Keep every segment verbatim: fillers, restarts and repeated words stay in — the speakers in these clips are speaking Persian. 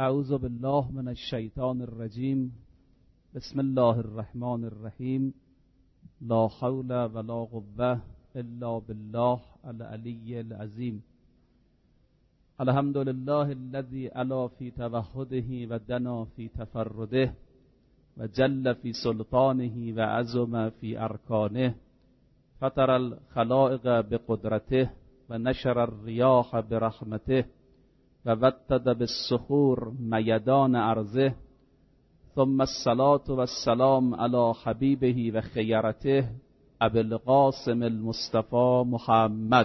اعوذ بالله من الشیطان الرجیم. بسم الله الرحمن الرحیم. لا حول ولا قوة الا بالله العلی العظیم. الحمد لله الذي علا في توحده و دنا في تفرده و جل في سلطانه و عظم في ارکانه. فطر الخلائق بقدرته و نشر الریاح برحمته و وطد بالصخور میدان ارضه. ثم الصلاة والسلام على حبیبه و خیرته ابی القاسم المصطفى محمد.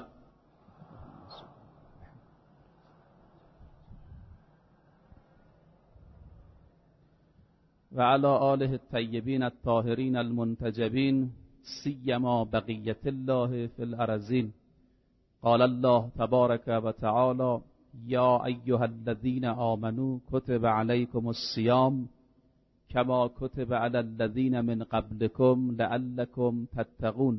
و علی آله الطیبین الطاهرین المنتجبین سیما بقیة الله فی الارضین. قال الله تبارک و تعالی یا ایها الذین آمنوا کتب علیکم الصیام کما کتب علی الذین من قبلکم لعلکم تتقون.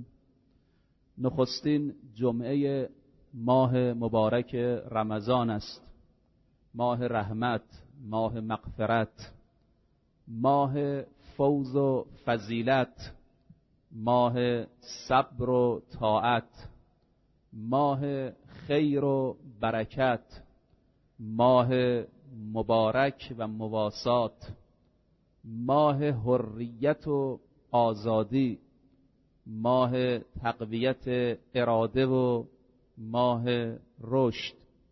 نخستین جمعه ماه مبارک رمضان است، ماه رحمت، ماه مغفرت، ماه فوز و فضیلت، ماه صبر و طاعت، ماه خیر و برکت، ماه مبارک و مواسات، ماه حریت و آزادی، ماه تقویت اراده و ماه رشد.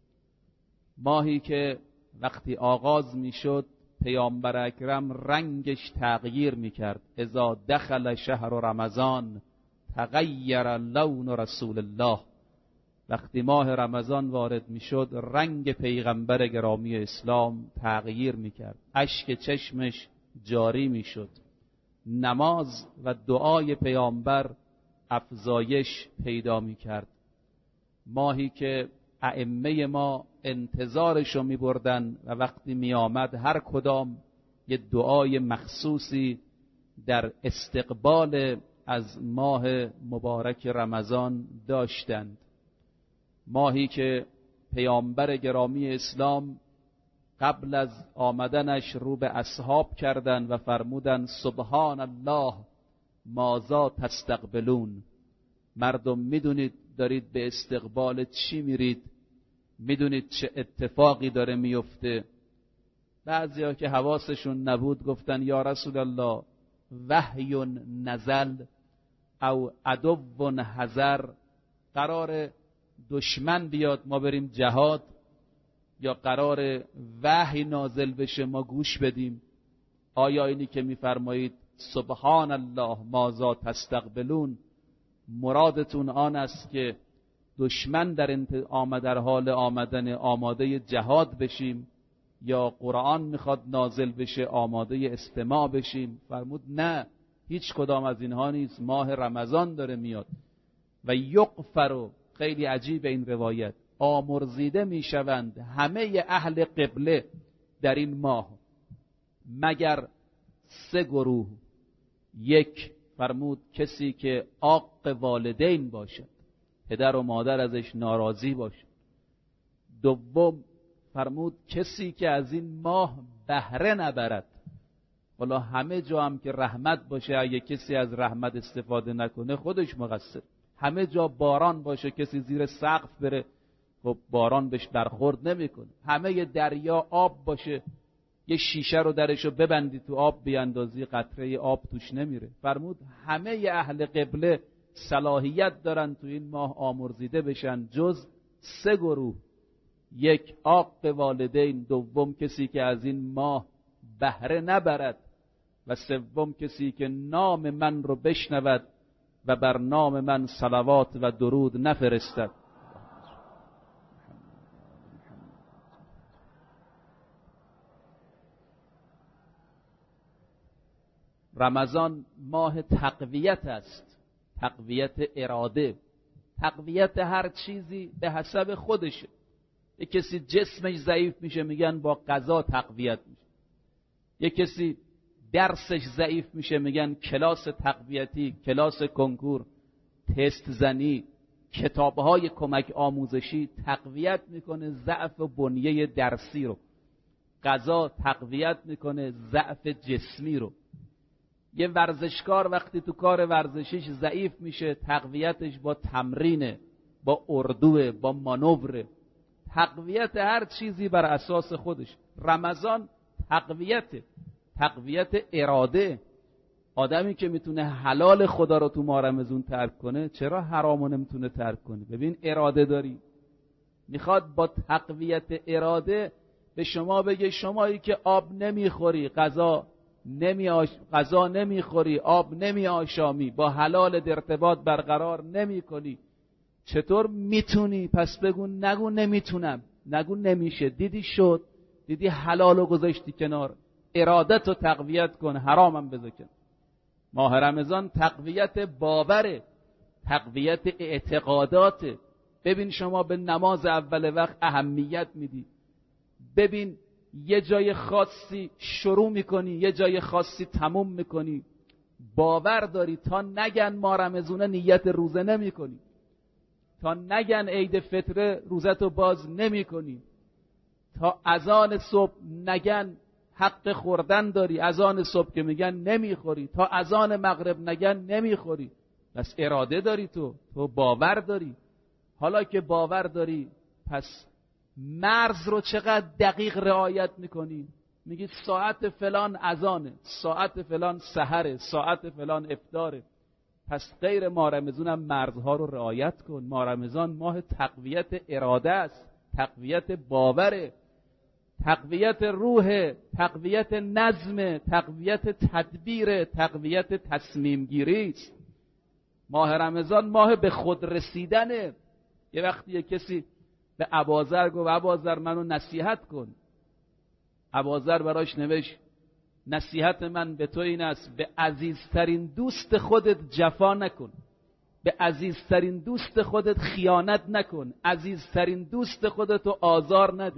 ماهی که وقتی آغاز میشد پیامبر اکرم رنگش تغییر میکرد. اذا دخل شهر رمضان تغیر لون رسول الله. وقتی ماه رمضان وارد میشد رنگ پیغمبر گرامی اسلام تغییر میکرد، اشک چشمش جاری میشد، نماز و دعای پیامبر افزایش پیدا میکرد. ماهی که ائمه ما انتظارشو میبردن و وقتی میآمد هر کدام یه دعای مخصوصی در استقبال از ماه مبارک رمضان داشتند. ماهی که پیامبر گرامی اسلام قبل از آمدنش رو به اصحاب کردند و فرمودند سبحان الله ماذا تستقبلون. مردم میدونید دارید به استقبال چی میرید؟ میدونید چه اتفاقی داره میفته؟ بعضیا که حواسشون نبود گفتن یا رسول الله وحی نزل او عدو حذر. قرار دشمن بیاد ما بریم جهاد یا قرار وحی نازل بشه ما گوش بدیم؟ آیا اینی که میفرمایید سبحان الله ماذا تستقبلون مرادتون آن است که دشمن در آمد در حال آمدن آماده جهاد بشیم یا قرآن میخواد نازل بشه آماده استماع بشیم؟ فرمود نه، هیچ کدام از اینها نیست. ماه رمضان داره میاد و یغفر. خیلی عجیب این روایت، آمرزیده میشوند همه اهل قبله در این ماه مگر سه گروه. یک، فرمود کسی که عاق والدین باشد، پدر و مادر ازش ناراضی باشد. دوم، فرمود کسی که از این ماه بهره نبرد. والا همه جا هم که رحمت باشه اگه کسی از رحمت استفاده نکنه خودش مقصر. همه جا باران باشه کسی زیر سقف بره خب باران بهش برخورد نمیکنه. همه دریا آب باشه یه شیشه رو درشو ببندی تو آب بیاندازی قطره آب توش نمیره. فرمود همه اهل قبله صلاحیت دارن تو این ماه آمرزیده بشن جز سه گروه. یک، عاق والدین. دوم، کسی که از این ماه بهره نبرد. و سوم، کسی که نام من رو بشنود و بر نام من صلوات و درود نفرستد. رمضان ماه تقویت است، تقویت اراده، تقویت هر چیزی به حسب خودشه. یک کسی جسمش ضعیف میشه میگن با غذا تقویت میشه. یک کسی درسش ضعیف میشه میگن کلاس تقویتی، کلاس کنکور، تست زنی، کتابهای کمک آموزشی تقویت میکنه ضعف و بنیه درسی رو. غذا تقویت میکنه ضعف جسمی رو. یه ورزشکار وقتی تو کار ورزشیش ضعیف میشه، تقویتش با تمرینه، با اردوه، با مانوره. تقویت هر چیزی بر اساس خودش. رمضان تقویت تقویت اراده. آدمی که میتونه حلال خدا رو تو ماه رمضان ترک کنه، چرا حرامو نمیتونه ترک کنه؟ ببین اراده داری. میخواد با تقویت اراده به شما بگه شمایی که آب نمیخوری، غذا نمی آش... غذا نمیخوری، آب نمی آشامی، با حلال ارتباط برقرار نمی کنی، چطور میتونی؟ پس بگو نگو نمیتونم، نگو نمیشه. دیدی شد، دیدی حلالو گذاشتی کنار، ارادتو تقویت کن، حرامم بذکن. ماه رمضان تقویت باوره، تقویت اعتقاداته. ببین شما به نماز اول وقت اهمیت میدی، ببین یه جای خاصی شروع میکنی، یه جای خاصی تموم میکنی، باور داری. تا نگن ما رمضونه نیت روزه نمی کنی، تا نگن عید فطره روزتو باز نمی کنی، تا اذان صبح نگن حق خوردن داری، اذان صبح که میگن نمیخوری، تا اذان مغرب نگن نمیخوری. پس اراده داری، تو تو باور داری. حالا که باور داری، پس مرز رو چقدر دقیق رعایت میکنی؟ میگی ساعت فلان اذانه، ساعت فلان سحره، ساعت فلان افطاره. پس غیر ماه رمضان هم مرزها رو رعایت کن. ماه رمضان ماه تقویت اراده است، تقویت باوره، تقویت روح، تقویت نظم، تقویت تدبیر، تقویت تصمیم گیری است. ماه رمضان ماه به خود رسیدنه. یه وقتی یه کسی به اباذر گفت اباذر منو نصیحت کن. اباذر براش نوشت نصیحت من به تو این است به عزیزترین دوست خودت جفا نکن، به عزیزترین دوست خودت خیانت نکن، عزیزترین دوست خودتو آزار نده.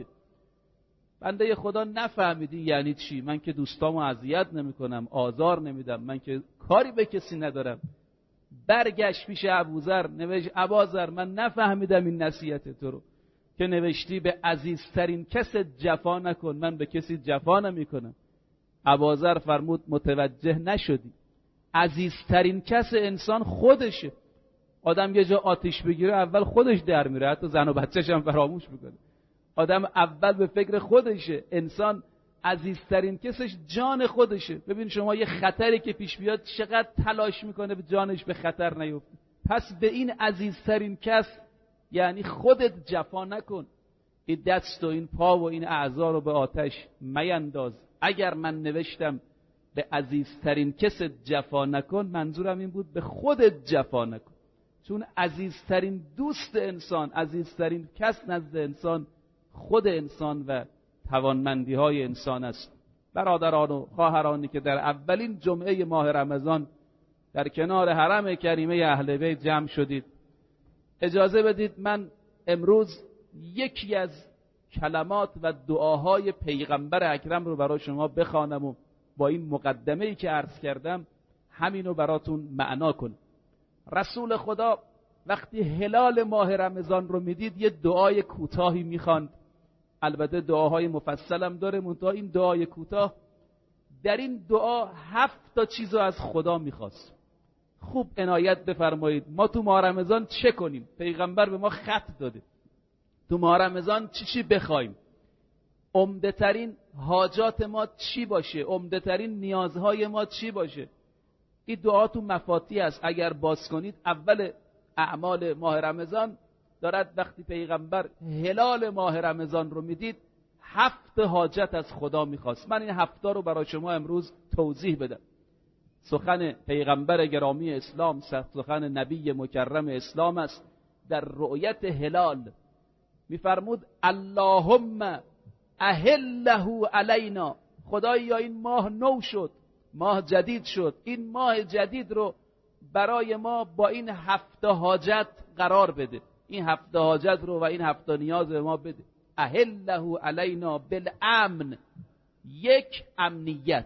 بنده خدا نفهمیدی یعنی چی؟ من که دوستامو اذیت نمیکنم، آزار نمیدم، من که کاری به کسی ندارم. برگشت پیش ابوذر نوشت اباذر من نفهمیدم این نصیحت تو رو که نوشتی به عزیزترین کس جفا نکن، من به کسی جفا نمیکنم. اباذر فرمود متوجه نشدی، عزیزترین کس انسان خودشه. آدم یه جا آتش بگیره اول خودش در میره، حتی زن و بچه‌ش هم فراموش میکنه. آدم اول به فکر خودشه. انسان عزیزترین کسش جان خودشه. ببین شما یه خطری که پیش بیاد چقدر تلاش میکنه به جانش به خطر نیفته. پس به این عزیزترین کس یعنی خودت جفا نکن. این دست و این پا و این اعضا رو به آتش مینداز. اگر من نوشتم به عزیزترین کس جفا نکن، منظورم این بود به خودت جفا نکن. چون عزیزترین دوست انسان، عزیزترین کس نزد انسان خود انسان و توانمندی های انسان است. برادران و خواهرانی که در اولین جمعه ماه رمضان در کنار حرم کریمه اهل بیت جمع شدید، اجازه بدید من امروز یکی از کلمات و دعاهای پیغمبر اکرم رو برای شما بخوانم و با این مقدمه‌ای که عرض کردم همینو براتون معنا کنم. رسول خدا وقتی هلال ماه رمضان رو میدید یه دعای کوتاهی میخواند. البته دعاهای مفصل هم داره، منتها این دعای کوتاه، در این دعا هفت تا چیزو از خدا میخواست. خوب عنایت بفرمایید ما تو ماه رمضان چه کنیم؟ پیغمبر به ما خط داده تو ماه رمضان چی چی بخوایم، عمده ترین حاجات ما چی باشه، عمده ترین نیازهای ما چی باشه. این دعا تو مفاتیح است. اگر باز کنید اول اعمال ماه رمضان دارد وقتی پیغمبر هلال ماه رمضان رو میدید هفت حاجت از خدا میخواست. من این هفتا رو برای شما امروز توضیح بدم. سخن پیغمبر گرامی اسلام، سخن نبی مکرم اسلام است. در رؤیت هلال میفرمود اللهم اهله علینا، خدایا این ماه نو شد، ماه جدید شد، این ماه جدید رو برای ما با این هفت حاجت قرار بده، این هفت حاجت رو و این هفت نیاز به ما بده. اهله علینا بالامن، یک امنیت.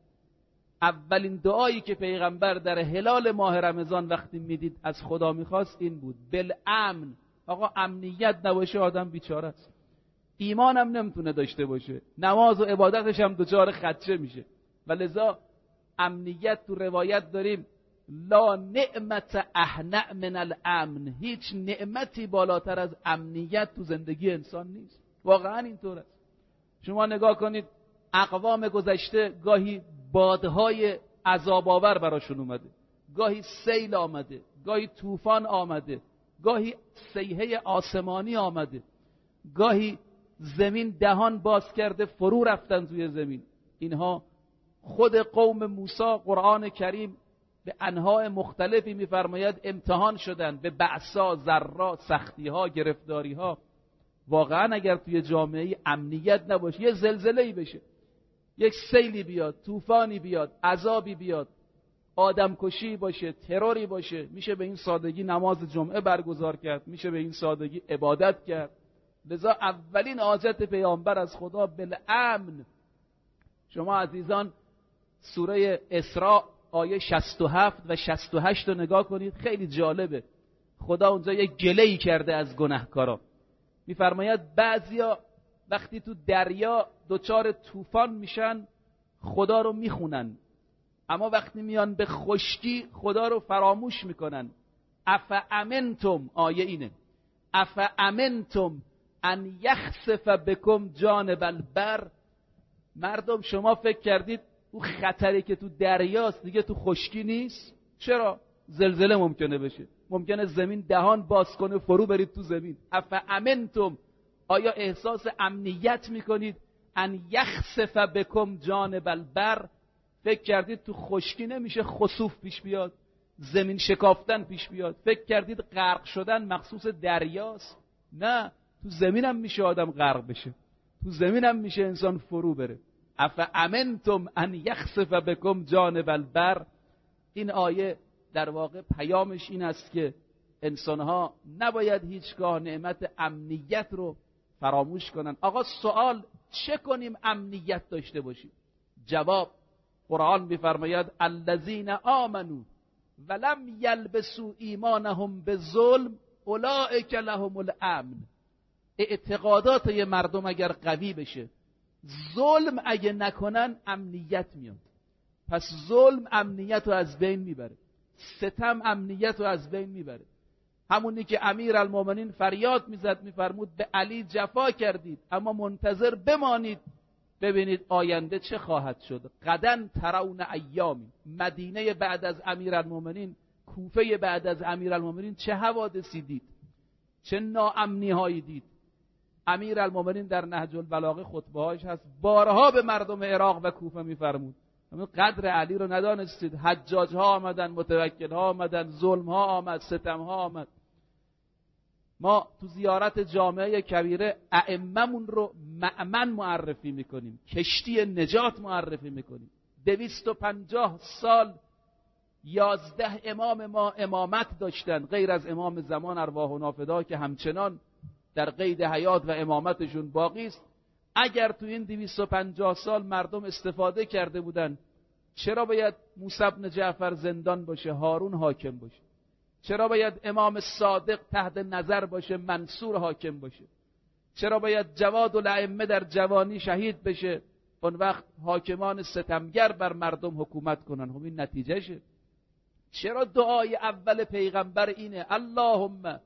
اولین دعایی که پیغمبر در هلال ماه رمضان وقتی میدید از خدا میخواست این بود، بالامن. آقا امنیت نباشه آدم بیچاره است. ایمان هم نمیتونه داشته باشه، نماز و عبادتش هم دچار خدشه میشه. و لذا امنیت تو روایت داریم لا نعمت اهنأ من الامن، هیچ نعمتی بالاتر از امنیت تو زندگی انسان نیست. واقعا اینطور است. شما نگاه کنید اقوام گذشته گاهی بادهای عذاب آور براشون اومده، گاهی سیل آمده، گاهی طوفان آمده، گاهی صیحه آسمانی آمده، گاهی زمین دهان باز کرده فرو رفتن توی زمین. اینها خود قوم موسی قرآن کریم به انواع مختلفی میفرماید امتحان شدن به بأسا، ضرا، سختی ها، گرفتاری ها. واقعا اگر توی جامعه امنیت نباشه، یه زلزله‌ای بشه، یک سیلی بیاد، طوفانی بیاد، عذابی بیاد، آدمکشی باشه، تروری باشه، میشه به این سادگی نماز جمعه برگزار کرد، میشه به این سادگی عبادت کرد. لذا اولین حاجت پیامبر از خدا بالامن. شما عزیزان سوره اسراء آیه شصت و هفت و شصت و هشت رو نگاه کنید، خیلی جالبه. خدا اونجا یک گله‌ای کرده از گناهکارا. میفرماید بعضیا وقتی تو دریا دوچار طوفان میشن خدا رو میخونن، اما وقتی میان به خشکی خدا رو فراموش میکنن. افامنتم، آیه اینه، افامنتم ان یخسف بکم جانب البر. مردم شما فکر کردید اون خطری که تو دریاست دیگه تو خشکی نیست؟ چرا؟ زلزله ممکنه بشه، ممکنه زمین دهان باز کنه فرو برید تو زمین. افامنتم، آیا احساس امنیت میکنید؟ ان یخسف بکم جانب البر، فکر کردید تو خشکی نمیشه خسوف پیش بیاد، زمین شکافتن پیش بیاد؟ فکر کردید غرق شدن مخصوص دریاست؟ نه، تو زمین هم میشه آدم غرق بشه، تو زمین هم میشه انسان فرو بره. افامنتم ان یخسف بکم جانب البر. این آیه در واقع پیامش این است که انسانها نباید هیچگاه نعمت امنیت رو فراموش کنن. آقا سوال، چه کنیم امنیت داشته باشیم؟ جواب، قرآن میفرماید الذین آمنوا ولم یلبسوا ایمانهم بظلم اولئک لهم الامن. اعتقادات یه مردم اگر قوی بشه، ظلم اگه نکنن، امنیت میاد. پس ظلم امنیت رو از بین میبره، ستم امنیت رو از بین میبره. همونی که امیر المومنین فریاد میزد میفرمود به علی جفا کردید اما منتظر بمانید ببینید آینده چه خواهد شد. غداً ترون ایامی، مدینه بعد از امیر المومنین، کوفه بعد از امیر المومنین چه حوادثی دید، چه ناامنی هایی دید. امیر المومنین در نهج البلاغه خطبه هاش هست بارها به مردم عراق و کوفه میفرمود قدر علی رو ندانستید، حجاج ها آمدن، متوکل ها آمدن، ظلم ها آمد، ستم ها آمد. ما تو زیارت جامعه کبیره ائممون رو مأمن معرفی میکنیم، کشتی نجات معرفی میکنیم. دویست و پنجاه سال یازده امام ما امامت داشتن، غیر از امام زمان ارواح و نافدا که همچنان در قید حیات و امامتشون باقی است. اگر تو این دویست و پنجاه سال مردم استفاده کرده بودن، چرا باید موسی بن جعفر زندان باشه، هارون حاکم باشه؟ چرا باید امام صادق تحت نظر باشه، منصور حاکم باشه؟ چرا باید جواد الائمه در جوانی شهید بشه، اون وقت حاکمان ستمگر بر مردم حکومت کنن؟ همین نتیجهشه. چرا دعای اول پیغمبر اینه اللهم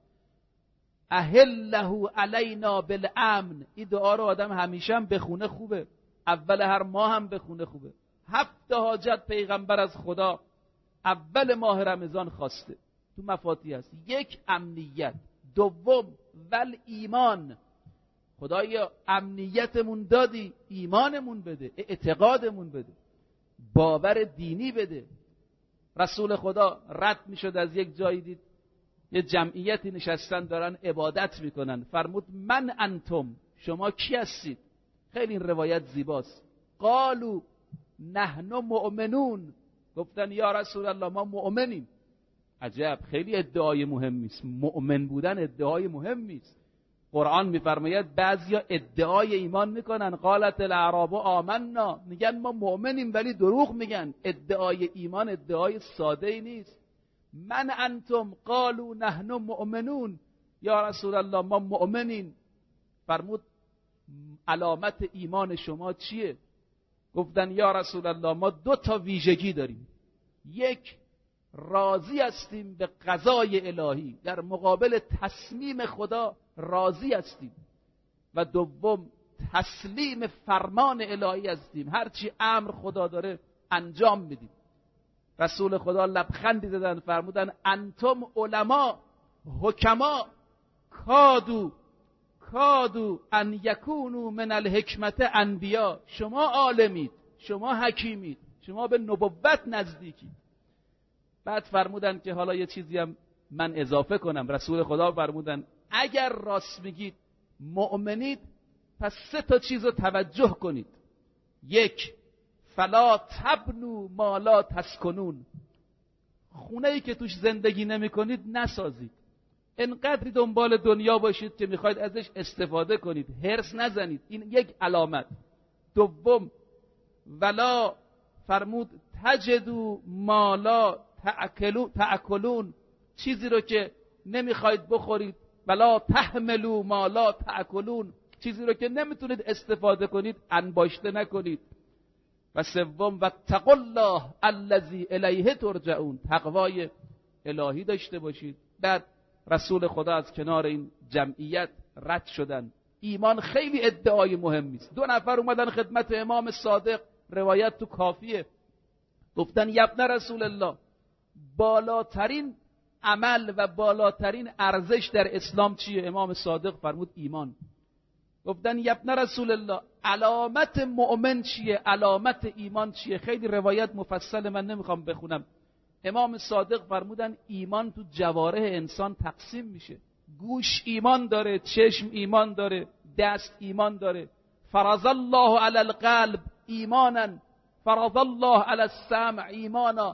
احله علینا بالامن؟ این دعا رو آدم همیشه هم بخونه خوبه، اول هر ماه هم بخونه خوبه. هفت حاجت پیغمبر از خدا اول ماه رمضان خواسته، تو مفاتیح است. یک، امنیت. دوم، ول ایمان. خدایا امنیتمون دادی، ایمانمون بده، اعتقادمون بده، باور دینی بده. رسول خدا رد میشد از یک جایی، دید یه جمعیتی نشستن دارن عبادت میکنن، فرمود من انتم، شما کی هستید؟ خیلی این روایت زیباست. قالو نحن مؤمنون، گفتن یا رسول الله ما مؤمنیم. عجب، خیلی ادعای مهمی است. مؤمن بودن ادعای مهمی است. قرآن میفرماید بعضیا ادعای ایمان میکنن، قالت الاعراب آمنا، میگن ما مؤمنیم ولی دروغ میگن. ادعای ایمان ادعای ساده ای نیست. من انتم؟ قالوا نحن مؤمنون، یا رسول الله ما مؤمنین. فرمود علامت ایمان شما چیه؟ گفتن یا رسول الله ما دو تا ویژگی داریم. یک، راضی هستیم به قضای الهی، در مقابل تصمیم خدا راضی هستیم. و دوم، تسلیم فرمان الهی هستیم، هرچی امر خدا داره انجام میدیم. رسول خدا لبخندی زدن فرمودن انتم علما حکما کادو کادو ان یکونو من الحکمت انبیا. شما عالمید، شما حکیمید، شما به نبوت نزدیکید. بعد فرمودن که حالا یه چیزی هم من اضافه کنم. رسول خدا فرمودن اگر راست میگید، مؤمنید، پس سه تا چیز رو توجه کنید. یک، فلا تبنو ما لا تسکنون. خونه‌ای که توش زندگی نمی کنید نسازید. انقدری دنبال دنیا باشید که میخواید ازش استفاده کنید، هرس نزنید. این یک علامت. دوم، ولا فرمود تجدو ما لا تأکلون. چیزی رو که نمیخواید بخورید. ولا تحملو ما لا تأکلون. چیزی رو که نمیتونید استفاده کنید انباشته نکنید. و سوم، و اتقوا الله الذی الیه ترجعون. تقوای الهی داشته باشید. بعد رسول خدا از کنار این جمعیت رد شدن. ایمان خیلی ادعای مهمی است. دو نفر اومدن خدمت امام صادق، روایت تو کافیه، گفتن یبن رسول الله، بالاترین عمل و بالاترین ارزش در اسلام چیه؟ امام صادق فرمود ایمان. گفتن یبن رسول الله، علامت مؤمن چیه؟ علامت ایمان چیه؟ خیلی روایت مفصل، من نمیخوام بخونم. امام صادق فرمودن ایمان تو جوارح انسان تقسیم میشه. گوش ایمان داره، چشم ایمان داره، دست ایمان داره. فرض الله علی القلب ایمانا، فرض الله علی السمع ایمانا.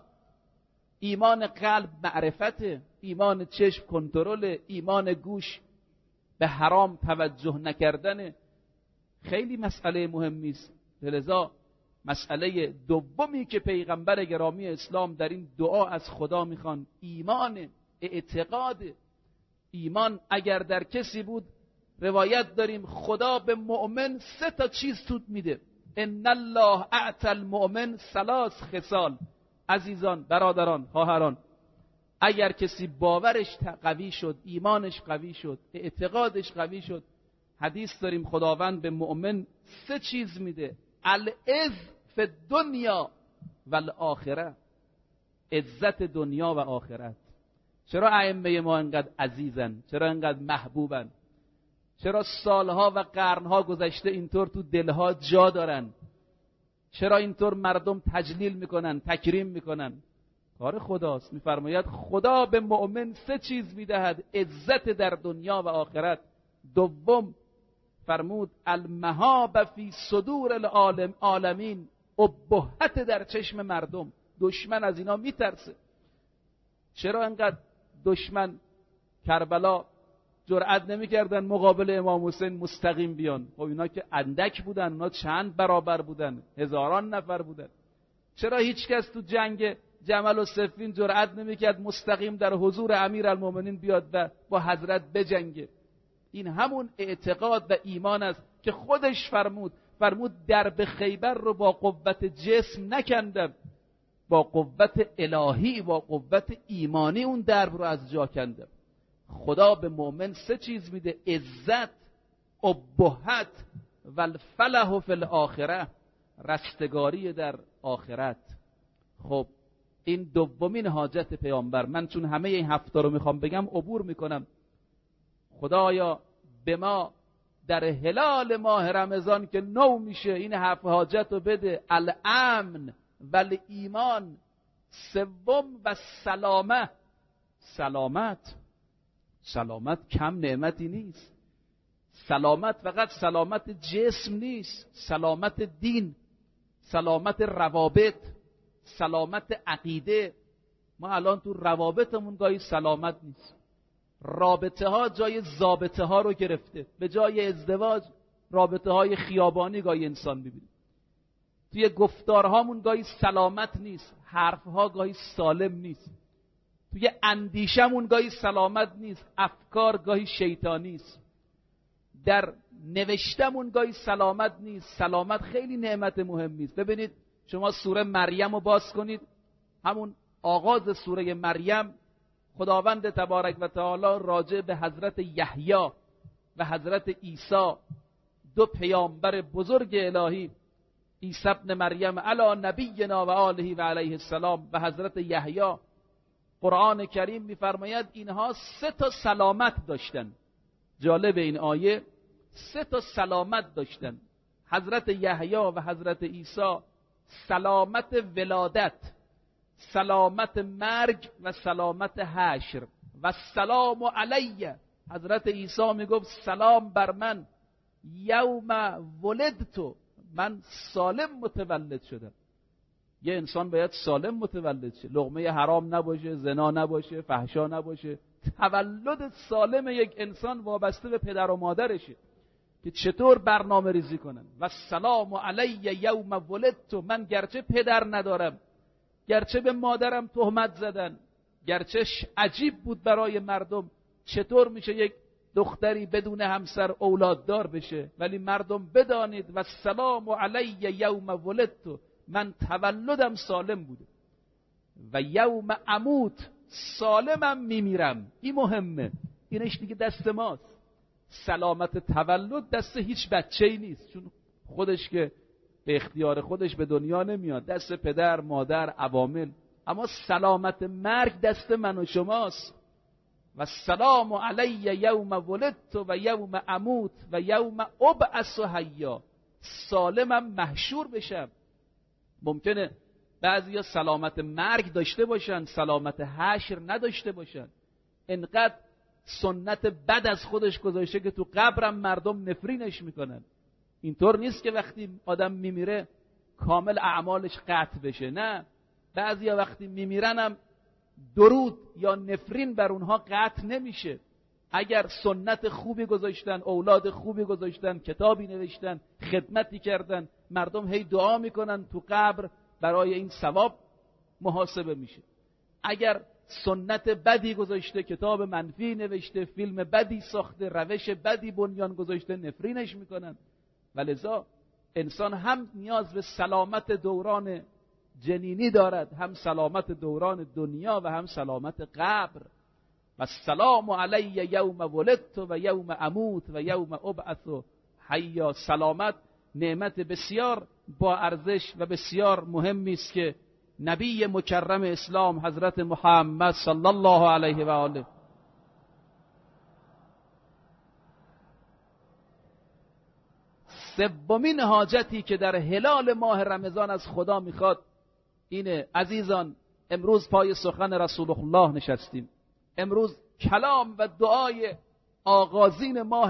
ایمان قلب معرفته، ایمان چشم کنترل، ایمان گوش به حرام توجه نکردن. خیلی مسئله مهمی است. لذا مسئله دومی که پیغمبر گرامی اسلام در این دعا از خدا میخوان ایمان، اعتقاد. ایمان اگر در کسی بود، روایت داریم خدا به مؤمن سه تا چیز سود میده. ان الله اعطى المؤمن ثلاث خصال. عزیزان، برادران، خواهران، اگر کسی باورش قوی شد، ایمانش قوی شد، اعتقادش قوی شد، حدیث داریم خداوند به مؤمن سه چیز میده. العز فی الدنیا و الاخره. عزت دنیا و آخرت. چرا ائمه ما انقدر عزیزن؟ چرا انقدر محبوبن؟ چرا سالها و قرنها گذشته اینطور تو دلها جا دارن؟ چرا اینطور مردم تجلیل میکنن، تکریم میکنن؟ کار خداست. میفرماید خدا به مؤمن سه چیز میدهد: عزت در دنیا و آخرت. دوم فرمود المهابه فی صدور العالم عالمین. ابهت در چشم مردم. دشمن از اینا میترسه. چرا انقدر دشمن کربلا جرأت نمیکردن مقابل امام حسین مستقیم بیان؟ خب اینا که اندک بودن، اونا چند برابر بودن، هزاران نفر بودن. چرا هیچ کس تو جنگ جمل و صفین جرأت نمیکرد مستقیم در حضور امیرالمومنین بیاد و با حضرت بجنگه؟ این همون اعتقاد و ایمان است که خودش فرمود فرمود درب خیبر رو با قوت جسم نکندم، با قوت الهی، با قوت ایمانی اون درب رو از جا کندم. خدا به مؤمن سه چیز میده: عزت، ابهت و الفلاح فی الاخره. رستگاری در آخرت. خب این دومین حاجت پیامبر. من چون همه این هفته رو میخوام بگم عبور میکنم. خدایا به ما در هلال ماه رمضان که نو میشه این هفت حاجت رو بده: الامن و الایمان. سوم و سلامت. سلامت سلامت کم نعمتی نیست. سلامت فقط سلامت جسم نیست، سلامت دین، سلامت روابط، سلامت عقیده. ما الان تو روابطمون گاهی سلامت نیست. رابطه ها جای ضابطه ها رو گرفته. به جای ازدواج رابطه های خیابانی گاهی انسان میبینیم. توی گفتارهامون گاهی سلامت نیست، حرفها گاهی سالم نیست. توی اندیشمون گاهی سلامت نیست، افکار گاهی شیطانی است. در نوشتمون گاهی سلامت نیست. سلامت خیلی نعمت مهمی است. ببینید شما سوره مریم رو باز کنید، همون آغاز سوره مریم خداوند تبارک و تعالی راجع به حضرت یحیی و حضرت عیسی، دو پیامبر بزرگ الهی، عیسی ابن مریم علی نبینا و آله و علیه السلام و حضرت یحیی، قرآن کریم می‌فرماید اینها سه تا سلامت داشتن. جالب این آیه، سه تا سلامت داشتن. حضرت یحیی و حضرت عیسی سلامت ولادت، سلامت مرگ و سلامت حشر. و سلام علی، حضرت عیسی میگفت سلام بر من یوم ولدت، من سالم متولد شدم. یه انسان باید سالم متولد شه، لقمه حرام نباشه، زنا نباشه، فحشا نباشه. تولد سالم یک انسان وابسته به پدر و مادرشه که چطور برنامه ریزی کنن. و سلام علی یوم ولدت، من گرچه پدر ندارم، گرچه به مادرم تهمت زدن، گرچه عجیب بود برای مردم چطور میشه یک دختری بدون همسر اولاددار بشه، ولی مردم بدانید و سلام علی یوم ولدت، من تولدم سالم بوده. و یوم اموت، سالمم میمیرم. این مهمه، اینش دیگه دست ماست. سلامت تولد دست هیچ بچه‌ای نیست، چون خودش که به اختیار خودش به دنیا نمیاد، دست پدر، مادر، عوامل. اما سلامت مرگ دست من و شماست. و سلام علی یوم ولدت و یوم اموت و یوم ابعث حیا، سالمم محشور بشم. ممکنه بعضیا سلامت مرگ داشته باشن، سلامت حشر نداشته باشن. انقدر سنت بد از خودش گذاشته که تو قبرم مردم نفرینش میکنن. اینطور نیست که وقتی آدم میمیره کامل اعمالش قطع بشه، نه. بعضیا وقتی میمیرنم درود یا نفرین بر اونها قطع نمیشه. اگر سنت خوبی گذاشتن، اولاد خوبی گذاشتن، کتابی نوشتن، خدمتی کردن، مردم هی دعا میکنن، تو قبر برای این ثواب محاسبه میشه. اگر سنت بدی گذاشته، کتاب منفی نوشته، فیلم بدی ساخته، روش بدی بنیان گذاشته، نفرینش میکنن. ولذا انسان هم نیاز به سلامت دوران جنینی دارد، هم سلامت دوران دنیا و هم سلامت قبر. و سلام علی یوم ولدت و یوم اموت و یوم ابعث حیا. سلامت نعمت بسیار با ارزش و بسیار مهمی است که نبی مکرم اسلام حضرت محمد صلی الله علیه و آله سومین حاجتی که در هلال ماه رمضان از خدا میخواد اینه. عزیزان، امروز پای سخن رسول الله نشستیم. امروز کلام و دعای آغازین ماه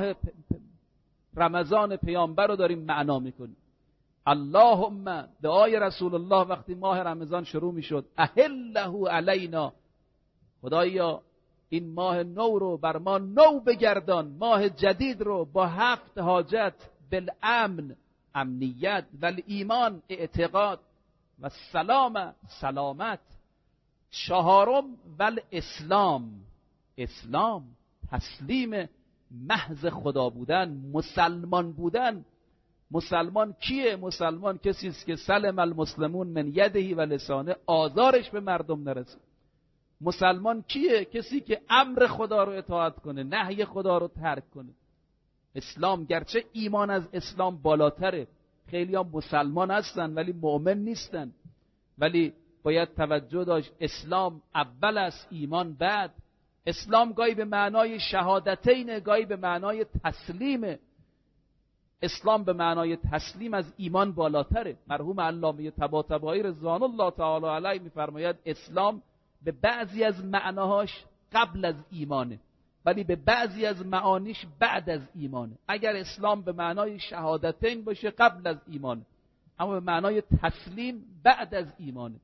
رمضان پیامبر رو داریم معنا میکنیم. اللهم، دعای رسول الله وقتی ماه رمضان شروع میشد، احله علینا، خدایا این ماه نو رو بر ما نو بگردان، ماه جدید رو با هفت حاجت، بالامن، امنیت، والایمان، اعتقاد، و سلام، سلامت، چهارم والاسلام، اسلام، تسلیم محض خدا بودن، مسلمان بودن. مسلمان کیه؟ مسلمان کسی است که سلم المسلمون من یدهی و لسانه، آزارش به مردم نرسه. مسلمان کیه؟ کسی که امر خدا رو اطاعت کنه، نهی خدا رو ترک کنه. اسلام، گرچه ایمان از اسلام بالاتره، خیلی هم مسلمان هستن ولی مؤمن نیستن، ولی باید توجه داشت اسلام اول است، ایمان بعد. اسلام گاهی به معنای شهادتین، گاهی به معنای تسلیمه. اسلام به معنای تسلیم از ایمان بالاتره. مرحوم علامه طباطبایی رضوان الله تعالی علیه میفرماید اسلام به بعضی از معناهاش قبل از ایمانه، ولی به بعضی از معانیش بعد از ایمانه. اگر اسلام به معنای شهادتین باشه قبل از ایمانه، اما به معنای تسلیم بعد از ایمانه.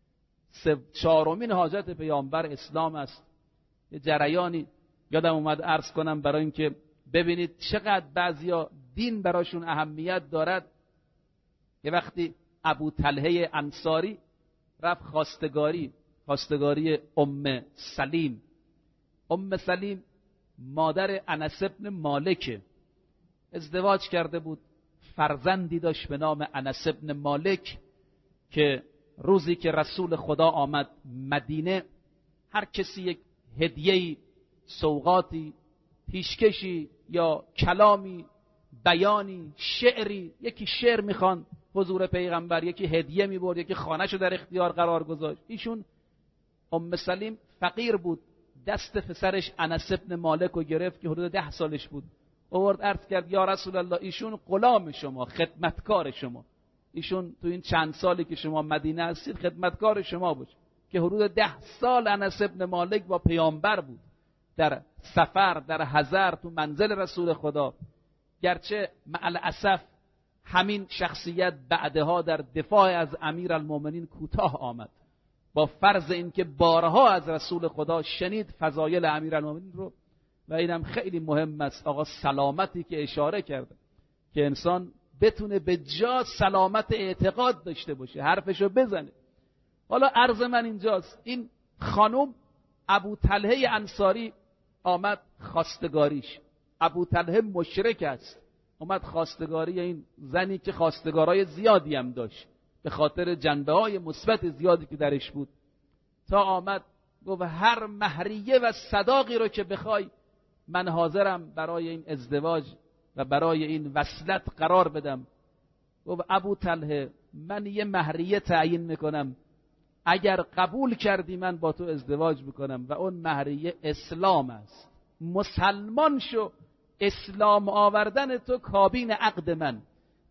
چهارمین حاجت پیامبر اسلام است. یه جریانی یادم اومد عرض کنم برای اینکه ببینید چقدر بعضیا دین براشون اهمیت دارد. یه وقتی ابو طلحه انصاری رفت خواستگاری، خواستگاری ام سلیم. ام سلیم مادر انس بن مالکه. ازدواج کرده بود، فرزندی داشت به نام انس بن مالک که روزی که رسول خدا آمد مدینه، هر کسی یک هدیه‌ای، سوغاتی، پیشکشی یا کلامی، بیانی، شعری، یکی شعر میخوان حضور پیغمبر، یکی هدیه میبرد، یکی خانه‌شو در اختیار قرار گذاشت. ایشون ام سلیم فقیر بود، دست پسرش انس بن مالک رو گرفت که حدود ده سالش بود، آورد عرض کرد یا رسول الله ایشون غلام شما، خدمتکار شما، ایشون تو این چند سالی که شما مدینه هستید خدمتکار شما باشه. که حدود ده سال انس بن مالک با پیامبر بود، در سفر، در حضر، تو منزل رسول خدا. گرچه مع الاسف همین شخصیت بعدها در دفاع از امیرالمومنین کوتاه آمد، با فرض اینکه بارها از رسول خدا شنید فضایل امیرالمومنین رو. و اینم خیلی مهم است آقا، سلامتی که اشاره کرده، که انسان بتونه به جا سلامت اعتقاد داشته باشه، حرفشو بزنه. حالا عرض من اینجاست، این خانم ابو طلحه انصاری آمد خواستگاریش. ابو طلحه مشرک است، آمد خواستگاری این زنی که خواستگارای زیادی هم داشت به خاطر جنبه های مثبت زیادی که درش بود. تا آمد گفت هر مهریه و صداقی رو که بخوای من حاضرم برای این ازدواج و برای این وصلت قرار بدم. گفت ابو طلحه من یه مهریه تعیین میکنم، اگر قبول کردی من با تو ازدواج میکنم و اون مهریه اسلام است. مسلمان شو، اسلام آوردن تو کابین عقد من،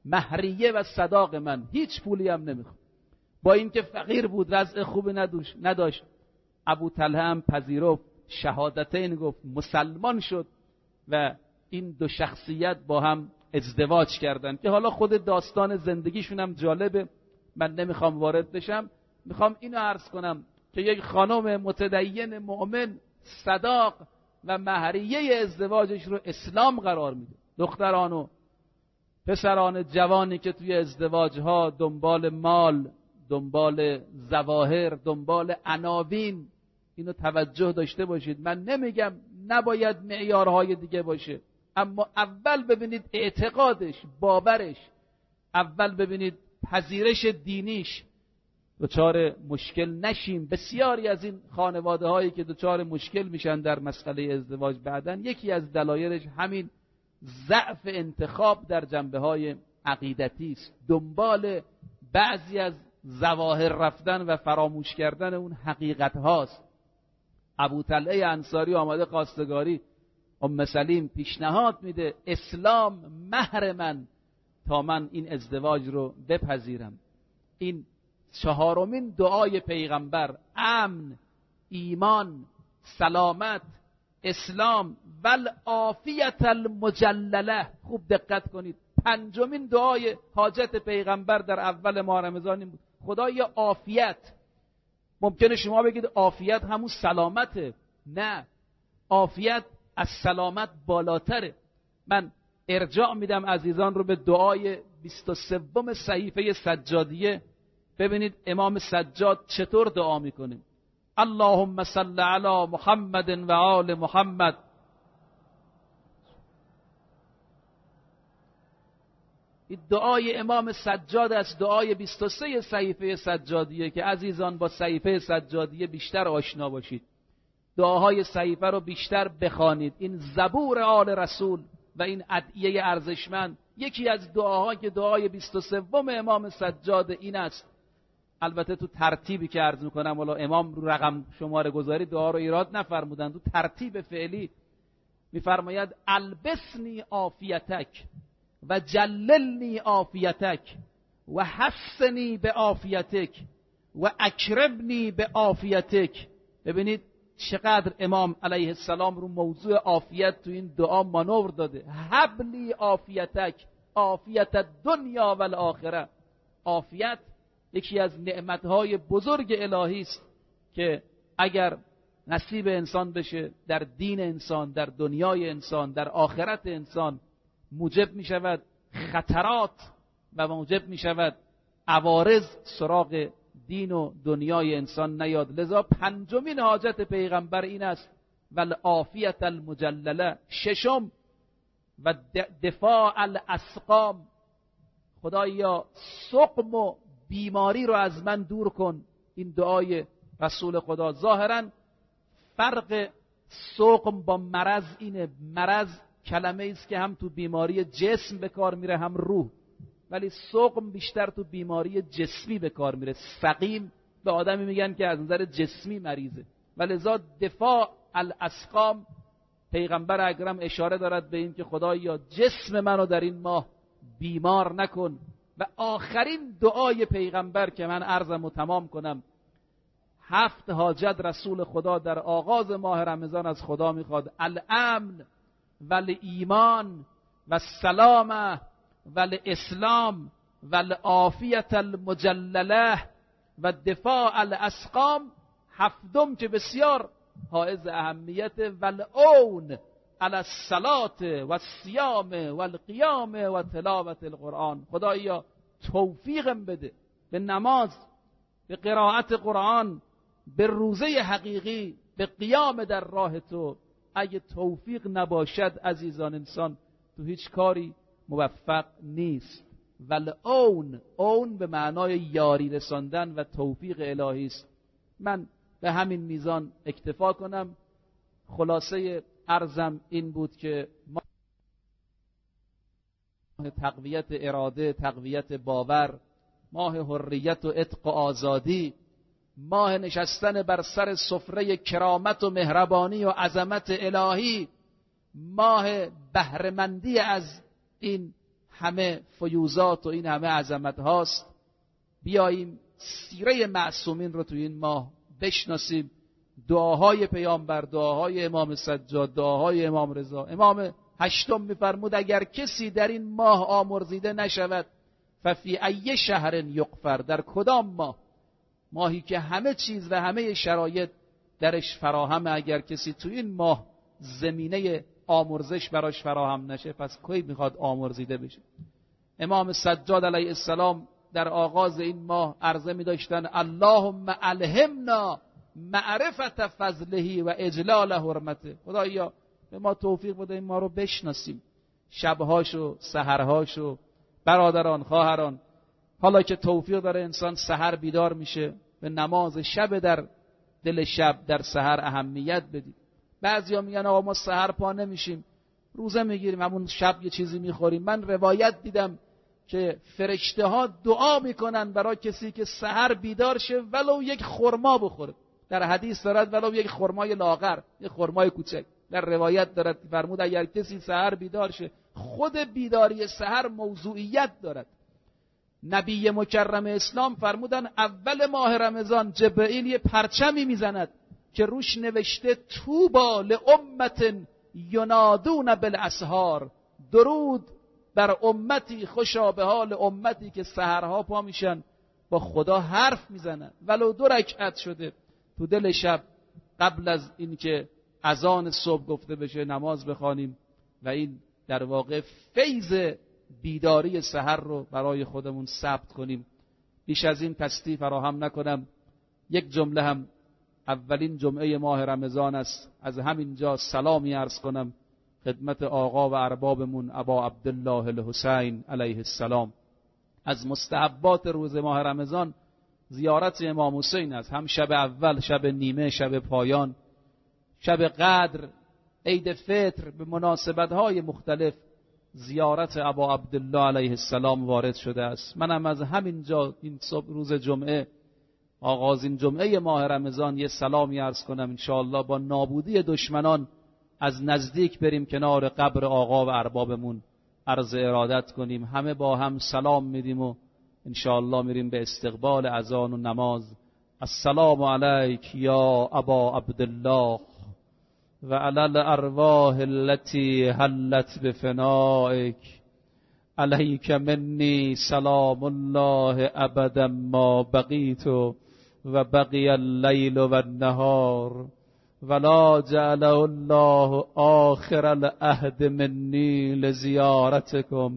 مهریه و صداق من، هیچ پولی هم نمیخوام. با اینکه فقیر بود، وضع خوبی نداشت، ابو طلحه هم پذیرفت، شهادتین گفت، مسلمان شد و این دو شخصیت با هم ازدواج کردن. که حالا خود داستان زندگیشون هم جالبه، من نمیخوام وارد بشم. میخوام اینو عرض کنم که یک خانم متدین مؤمن صداق و مهریه ازدواجش رو اسلام قرار میده. دختران و پسران جوانی که توی ازدواجها دنبال مال، دنبال ظواهر، دنبال عناوین، اینو توجه داشته باشید. من نمیگم نباید معیارهای دیگه باشه، اما اول ببینید اعتقادش، باورش، اول ببینید پذیرش دینیش. دچار مشکل نشیم. بسیاری از این خانواده هایی که دچار مشکل میشن در مسئله ازدواج بعدن، یکی از دلایلش همین ضعف انتخاب در جنبه های عقیدتی است، دنبال بعضی از ظواهر رفتن و فراموش کردن اون حقیقت هاست. ابو طلحه انصاری آمده خواستگاری، ام سلیم پیشنهاد میده اسلام مهر من تا من این ازدواج رو بپذیرم. این چهارمین دعای پیغمبر، امن، ایمان، سلامت، اسلام و العافیت المجلله. خوب دقت کنید، پنجمین دعای حاجت پیغمبر در اول ماه رمضان این بود، خدایا عافیت. ممکنه شما بگید عافیت همون سلامته، نه، عافیت از سلامت بالاتره. من ارجاع میدم عزیزان رو به دعای بیست و سوم صحیفه سجادیه. ببینید امام سجاد چطور دعا میکنه. اللهم صل علی محمد و آل محمد. این دعای امام سجاد است، دعای بیست و سه صحیفه سجادیه که عزیزان با صحیفه سجادیه بیشتر آشنا باشید، دعاهای صحیفه رو بیشتر بخوانید. این زبور آل رسول و این ادعیه ارزشمند، یکی از دعاها که دعای بیست و سه امام سجاد این است. البته تو ترتیبی که عرض میکنم، والا امام رو رقم شماره گذاری دعا رو ایراد نفرمودن، تو ترتیب فعلی میفرماید البسنی عافیتک و جللنی عافیتک و حسنی به عافیتک و اکرمنی به عافیتک. ببینید چقدر امام علیه السلام رو موضوع عافیت تو این دعا مانور داده. حبلی عافیتک، عافیت دنیا و الاخره. عافیت یکی از نعمتهای بزرگ الهی است که اگر نصیب انسان بشه، در دین انسان، در دنیای انسان، در آخرت انسان، موجب می شود خطرات و موجب می شود عوارض سراغ دین و دنیای انسان نیاد. لذا پنجمین حاجت پیغمبر این است والعافیت المجلله. ششم و دفاع الاسقام، خدایا سقم و بیماری رو از من دور کن. این دعای رسول خدا. ظاهرا فرق سقم با مرض اینه، مرض کلمه است که هم تو بیماری جسم به کار میره هم روح، ولی سقم بیشتر تو بیماری جسمی به کار میره. سقیم به آدمی میگن که از نظر جسمی مریضه، ولذا دفاع الاسقام پیغمبر اکرم اشاره دارد به این که خدایا جسم منو در این ماه بیمار نکن. و آخرین دعای پیغمبر که من عرضمو تمام کنم، هفت حاجت رسول خدا در آغاز ماه رمضان از خدا میخواد: الامن و الایمان و السلامه و الاسلام و العافیت المجلله و دفاع الاسقام. هفتم که بسیار حائز اهمیت: و الاون علی الصلاة و الصیام و القیام و تلاوت القرآن. خدایا توفیقم بده به نماز، به قرائت قرآن، به روزه حقیقی، به قیام در راه تو. اگه توفیق نباشد عزیزان، انسان تو هیچ کاری موفق نیست. ول اون، اون به معنای یاری رساندن و توفیق الهی است. من به همین میزان اکتفا کنم. خلاصه عرضم این بود که ما تقویت اراده، تقویت باور، ماه حریت و عتق و آزادی، ماه نشستن بر سر سفره کرامت و مهربانی و عظمت الهی، ماه بهره‌مندی از این همه فیوزات و این همه عظمت هاست. بیاییم سیره معصومین رو تو این ماه بشناسیم. دعاهای پیامبر، دعاهای امام سجاد، دعاهای امام رضا. امام هشتم میفرمود اگر کسی در این ماه آمرزیده نشود، ففی ای شهر یغفر، در کدام ماه؟ ماهی که همه چیز و همه شرایط درش فراهمه. اگر کسی تو این ماه زمینه آمرزش براش فراهم نشه، پس کی میخواد آمرزیده بشه؟ امام سجاد علیه السلام در آغاز این ماه عرضه می داشتن: اللهم الهمنا معرفت فضله و اجلال حرمته. خدایا به ما توفیق بده این ما رو بشناسیم، شبهاشو، سحرهاشو. برادران، خواهران، حالا که توفیق داره انسان سحر بیدار میشه، به نماز شب در دل شب در سحر اهمیت بدید. بعضیا میگن آقا ما سحر پا نمیشیم، روزه میگیریم، همون شب یه چیزی میخوریم. من روایت دیدم که فرشته ها دعا میکنن برای کسی که سحر بیدار شه ولو یک خرما بخوره. در حدیث دارد ولو یک خرمای لاغر، یک خرمای کوچک. در روایت دارد فرمود اگر کسی سحر بیدار شه، خود بیداری سحر موضوعیت دارد. نبی مکرم اسلام فرمودن اول ماه رمضان جبرئیل یه پرچمی میزند که روش نوشته طوبی لامت ینادون بالاسحار، درود بر امتی، خوشا به حال امتی که سحرها پا میشن با خدا حرف میزنن. ولو دو رکعت شده تو دل شب قبل از اینکه اذان صبح گفته بشه نماز بخوانیم و این در واقع فیض بیداری سحر رو برای خودمون ثبت کنیم. بیش از این پستی فراهم نکنم. یک جمله هم اولین جمعه ماه رمضان است، از همینجا سلامی عرض کنم خدمت آقا و اربابمون ابا عبدالله الحسین علیه السلام. از مستحبات روز ماه رمضان زیارت امام حسین است، هم شب اول، شب نیمه، شب پایان، شب قدر، عید فطر، به مناسبت‌های مختلف زیارت ابا عبدالله علیه السلام وارد شده است. منم از همینجا این صبح روز جمعه، آغازین جمعه ماه رمضان، یه سلامی عرض کنم انشاءالله با نابودی دشمنان از نزدیک بریم کنار قبر آقا و اربابمون عرض ارادت کنیم. همه با هم سلام میدیم و انشاءالله میریم به استقبال اذان و نماز. السلام علیک یا ابا عبدالله و علی الارواح التي حلت بفنائک، علیک منی سلام الله ابدا ما بقیت و بقی اللیل و النهار ولا جعله الله آخر العهد منی لزیارتکم.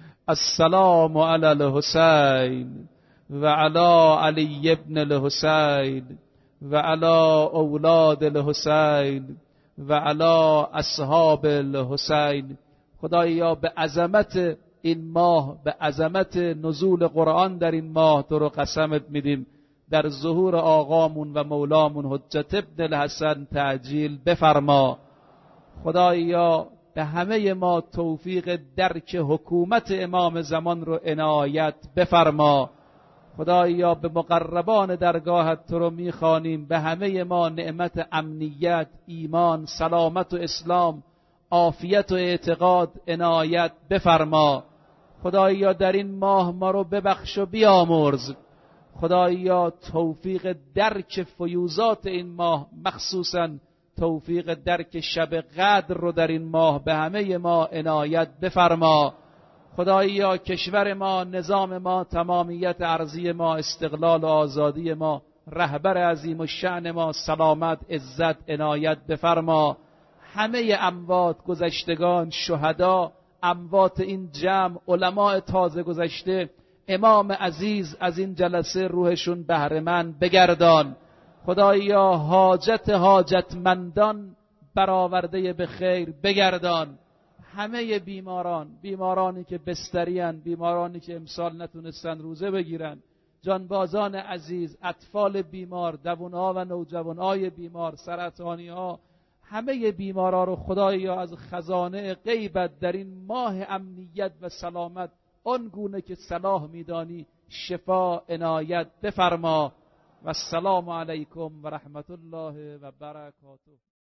السلام علی الحسین و علی علی ابن الحسین و علی اولاد الحسین و علی اصحاب الحسین خدایا به عظمت این ماه، به عظمت نزول قرآن در این ماه تو رو قسمت میدیم در ظهور آقامون و مولامون حجت ابن الحسن تعجیل بفرما. خدایا به همه ما توفیق درک حکومت امام زمان رو عنایت بفرما. خدایا به مقربان درگاهت تو رو میخوانیم به همه ما نعمت امنیت، ایمان، سلامت و اسلام، عافیت و اعتقاد عنایت بفرما. خدایا در این ماه ما رو ببخش و بیامرز. خدایا توفیق درک فیوزات این ماه، مخصوصا توفیق درک شب قدر رو در این ماه به همه ما عنایت بفرما. خدایا کشور ما، نظام ما، تمامیت ارضی ما، استقلال و آزادی ما، رهبر عظیم الشأن ما سلامت، عزت عنایت بفرما. همه اموات، گذشتگان، شهدا، اموات این جمع، علماء تازه گذشته، امام عزیز از این جلسه روحشون بهره‌مند بگردان. خدایا حاجت حاجتمندان برآورده به خیر بگردان. همه بیماران، بیمارانی که بستریان، بیمارانی که امسال نتونستن روزه بگیرن، جانبازان عزیز، اطفال بیمار، جوانها و نوجوانای بیمار، سرطانی ها، همه بیمارا رو خدایا از خزانه غیبت در این ماه امنیت و سلامت آنگونه که صلاح میدانی شفا عنایت بفرما. و السلام علیکم و رحمت الله و برکاته.